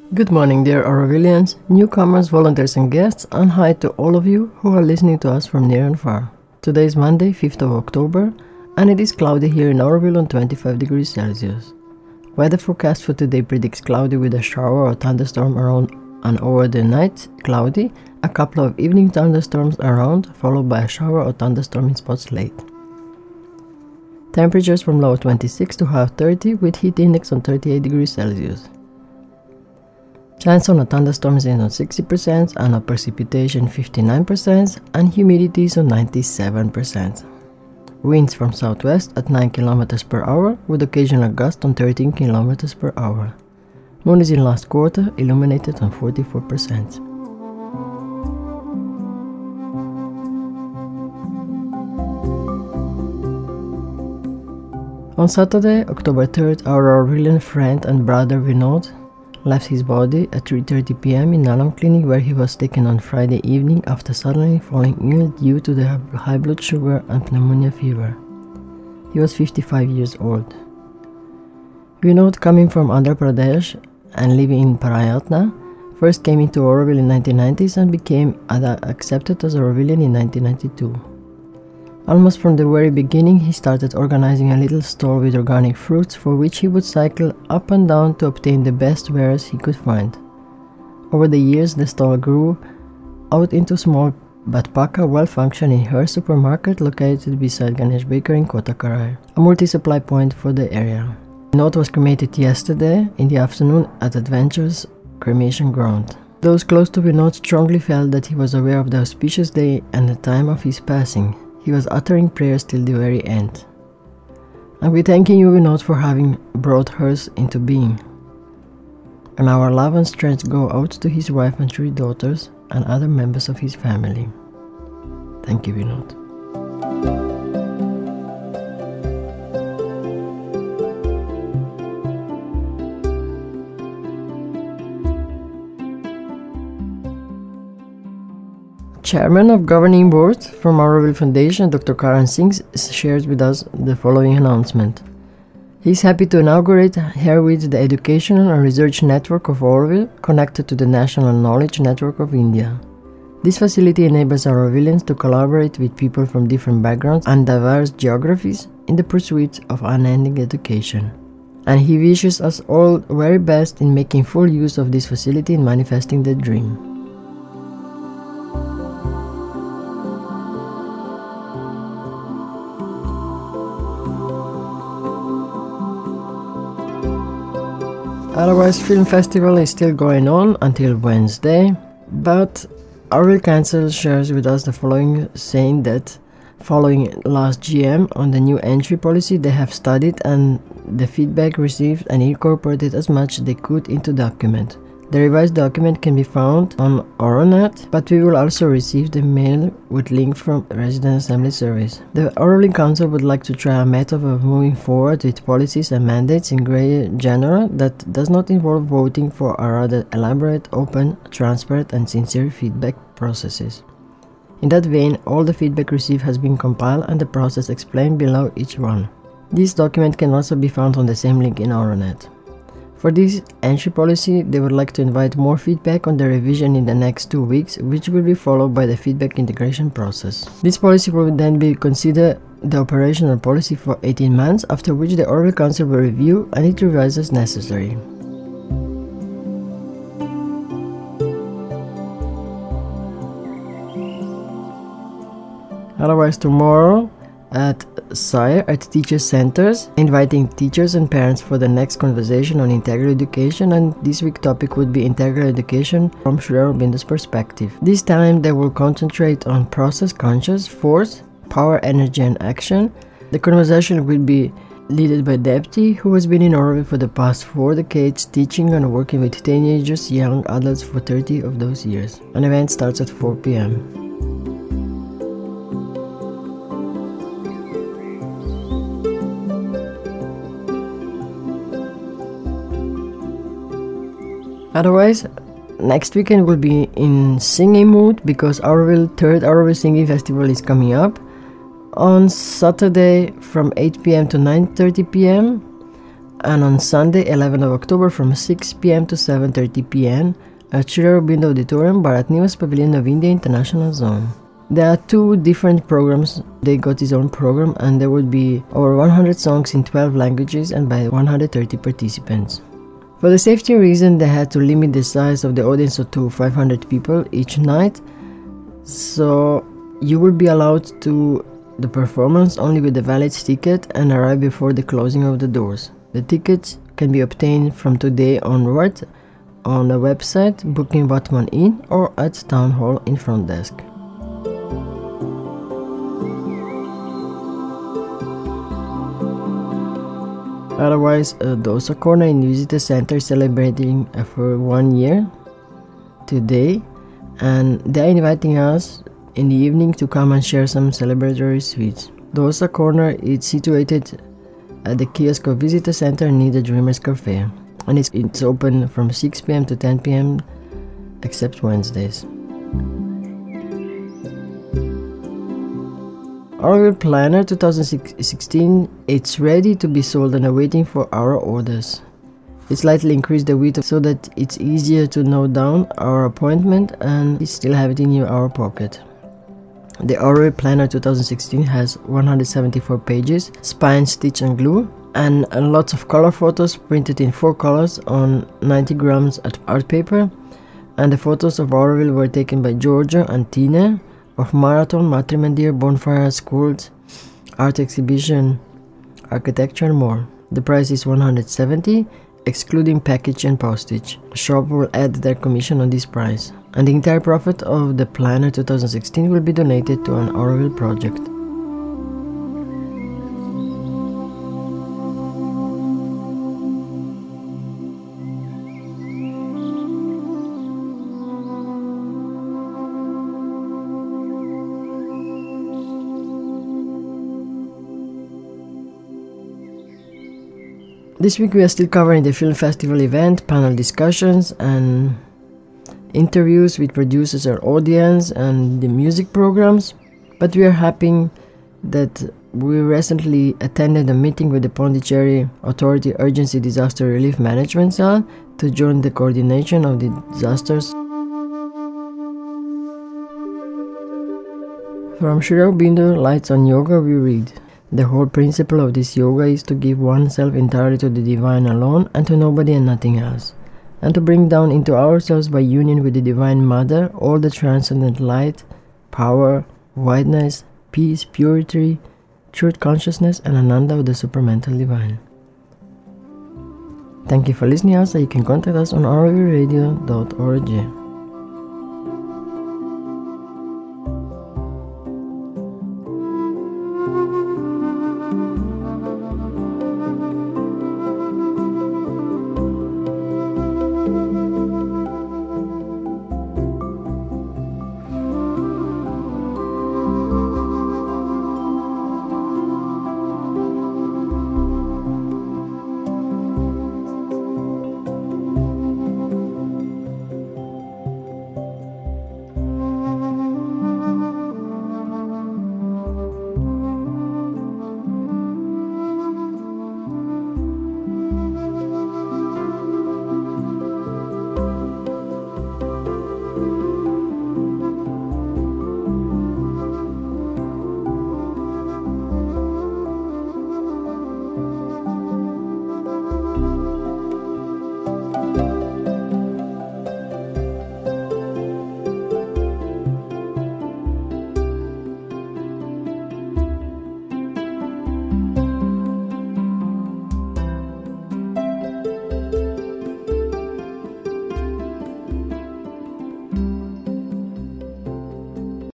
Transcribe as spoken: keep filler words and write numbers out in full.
Good morning, dear Aurovilians, newcomers, volunteers and guests, and hi to all of you who are listening to us from near and far. Today is Monday, fifth of October, and it is cloudy here in Auroville on twenty-five degrees Celsius. Weather forecast for today predicts cloudy with a shower or thunderstorm around and over the night, cloudy, a couple of evening thunderstorms around, followed by a shower or thunderstorm in spots late. Temperatures from low twenty-six to high thirty with heat index on thirty-eight degrees Celsius. Chance on a thunderstorm is on sixty percent and of precipitation fifty-nine percent and humidity is on ninety-seven percent. Winds from southwest at nine kilometers per hour with occasional gusts on thirteen kilometers per hour. Moon is in last quarter, illuminated on forty-four percent. On Saturday, October third, our Aurovilian friend and brother Vinod left his body at three thirty p m in Nalam Clinic, where he was taken on Friday evening after suddenly falling ill due to the high blood sugar and pneumonia fever. He was fifty-five years old. Vinod, coming from Andhra Pradesh and living in Parayatna, first came into Auroville in nineteen nineties and became accepted as Aurovilian in nineteen ninety-two. Almost from the very beginning, he started organizing a little stall with organic fruits for which he would cycle up and down to obtain the best wares he could find. Over the years, the stall grew out into small but paka well-functioning hair supermarket located beside Ganesh Bakery in Kotakarai, a multi-supply point for the area. Vinod was cremated yesterday in the afternoon at Adventures Cremation Ground. Those close to Vinod strongly felt that he was aware of the auspicious day and the time of his passing. He was uttering prayers till the very end. And we thanking you, Vinod, for having brought hers into being. And our love and strength go out to his wife and three daughters and other members of his family. Thank you, Vinod. Chairman of Governing Board from Auroville Foundation, Doctor Karan Singh, shares with us the following announcement. He is happy to inaugurate herewith the Educational and Research Network of Auroville, connected to the National Knowledge Network of India. This facility enables Aurovillians to collaborate with people from different backgrounds and diverse geographies in the pursuit of unending education. And he wishes us all very best in making full use of this facility in manifesting the dream. Otherwise, film festival is still going on until Wednesday, but Auroville Council shares with us the following, saying that following last G M on the new entry policy, they have studied and the feedback received and incorporated as much as they could into the document. The revised document can be found on Auronet, but we will also receive the mail with link from Resident Assembly Service. The Auroville Council would like to try a method of moving forward with policies and mandates in grey genre that does not involve voting for a rather elaborate, open, transparent and sincere feedback processes. In that vein, all the feedback received has been compiled and the process explained below each one. This document can also be found on the same link in Auronet. For this entry policy, they would like to invite more feedback on the revision in the next two weeks, which will be followed by the feedback integration process. This policy will then be considered the operational policy for eighteen months, after which the Auroville Council will review and it revises as necessary. Otherwise, tomorrow at Sire at teacher centers, inviting teachers and parents for the next conversation on integral education, and this week's topic would be integral education from Sri Aurobindo's perspective. This time they will concentrate on process conscious, force, power, energy and action. The conversation will be led by Depti, who has been in Auroville for the past four decades, teaching and working with teenagers, young adults for thirty of those years. An event starts at four p m Otherwise, next weekend will be in singing mood because Auroville third Auroville Singing Festival is coming up on Saturday from eight p m to nine thirty p m and on Sunday, eleventh of October from six p.m. to seven thirty p.m. at Sri Aurobindo Auditorium, Bharat Niwas Pavilion of India International Zone. There are two different programs. They got his own program, and there would be over one hundred songs in twelve languages and by one hundred thirty participants. For the safety reason, they had to limit the size of the audience to five hundred people each night, so you will be allowed to the performance only with a valid ticket and arrive before the closing of the doors. The tickets can be obtained from today onward on the website Booking Vatman Inn or at Town Hall in front desk. Otherwise, uh, Dosa Corner in Visitor Center is celebrating uh, for one year today, and they're inviting us in the evening to come and share some celebratory sweets. Dosa Corner is situated at the kiosk of Visitor Center near the Dreamers Cafe, and it's, it's open from six p.m. to ten p.m. except Wednesdays. Auroville Planner twenty sixteen, it's ready to be sold and awaiting for our orders. We slightly increased the width so that it's easier to note down our appointment and we still have it in our pocket. The Auroville Planner twenty sixteen has one hundred seventy-four pages, spine, stitch and glue, and lots of color photos printed in four colors on ninety grams at art paper. And the photos of Auroville were taken by Giorgio and Tina of Marathon, Matrimandir, Bonfire, Schools, Art Exhibition, Architecture and more. The price is one hundred seventy, excluding package and postage. The shop will add their commission on this price, and the entire profit of the Planner twenty sixteen will be donated to an Auroville project. This week we are still covering the film festival event, panel discussions and interviews with producers or audience and the music programs, but we are happy that we recently attended a meeting with the Pondicherry Authority Urgency Disaster Relief Management Cell to join the coordination of the disasters. From Sri Aurobindo Lights on Yoga we read: the whole principle of this yoga is to give oneself entirely to the divine alone and to nobody and nothing else, and to bring down into ourselves by union with the Divine Mother all the transcendent light, power, wideness, peace, purity, truth consciousness and Ananda of the supramental divine. Thank you for listening us, and you can contact us on auroville radio dot org.